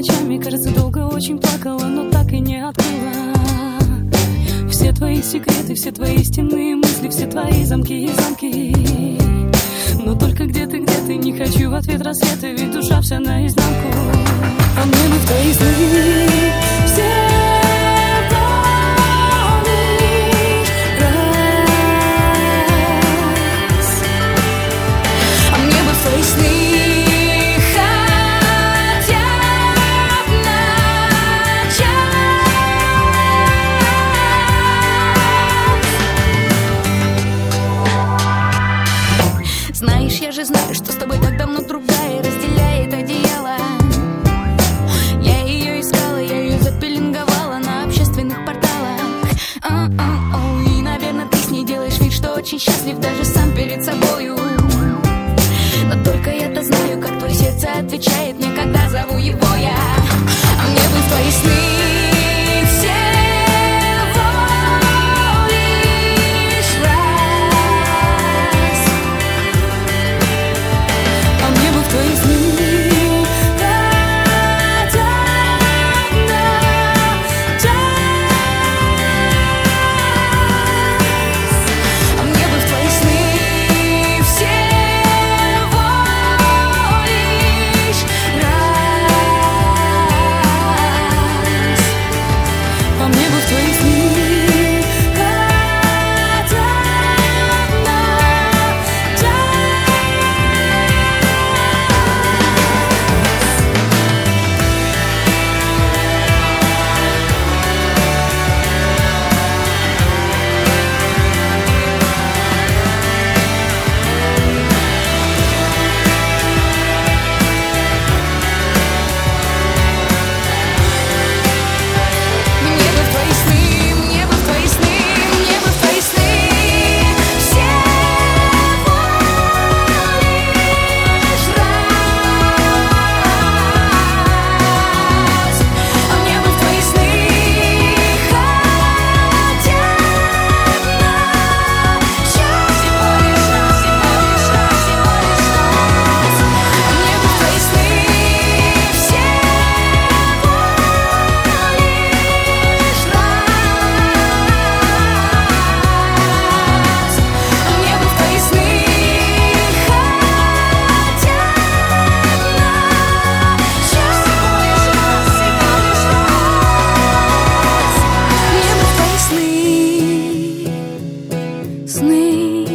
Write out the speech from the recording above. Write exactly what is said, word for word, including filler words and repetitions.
ночами, кажется, долго очень плакала, но так и не открыла все твои секреты, все твои истинные мысли, все твои замки и замки. Но только где ты, где ты, не хочу в ответ рассветы, ведь душа вся наизнанку. А мне бы в твои сны все лишь раз. А мне бы в твои сны Знаешь, я же знаю, что с тобой так давно другая разделяет одеяло. Я ее искала, я ее запеленговала на общественных порталах. О-о-о, и, наверное, ты с ней делаешь вид, что очень счастлив даже сам перед собою. Но только я-то знаю, как твое сердце отвечает мне, когда зову его я. А мне бы в твои сны сны.